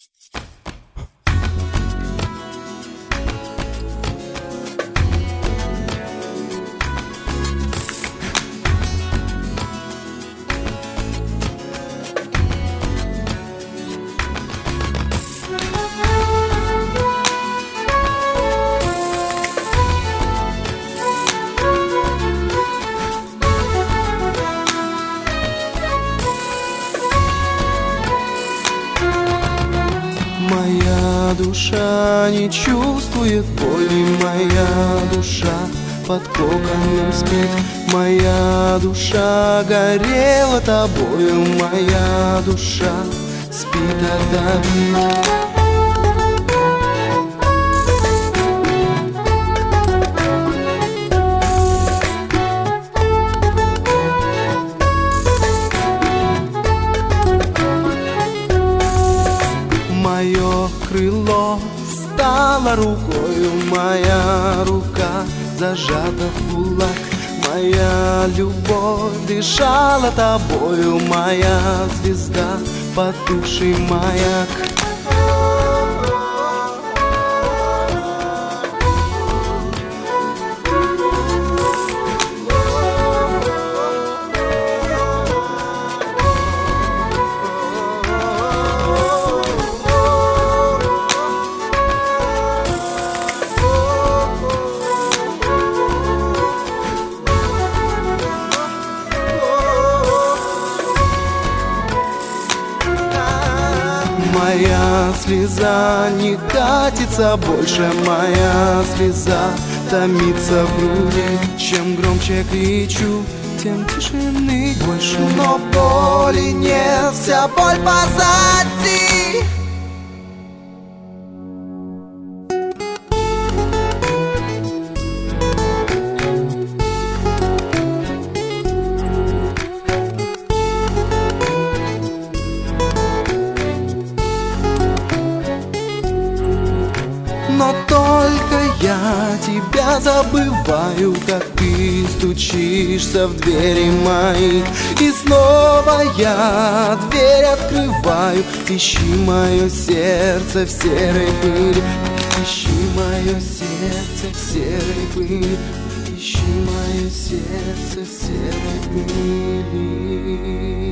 Моя душа не чувствует боли, моя душа под коконом спит. Моя душа горела тобою, моя душа спит одна. Мое крыло стало рукою, моя рука зажата в кулак. Моя любовь дышала тобою, моя звезда, потухший маяк. Моя слеза не катится больше, моя слеза томится в груди. Чем громче кричу, тем тишины больше. Но боли нет, вся боль позади. Но только я тебя забываю, как ты стучишься в двери мои. И снова я дверь открываю. Ищи мое сердце в серой пыли, ищи мое сердце в серой пыли, ищи мое сердце в серой пыли.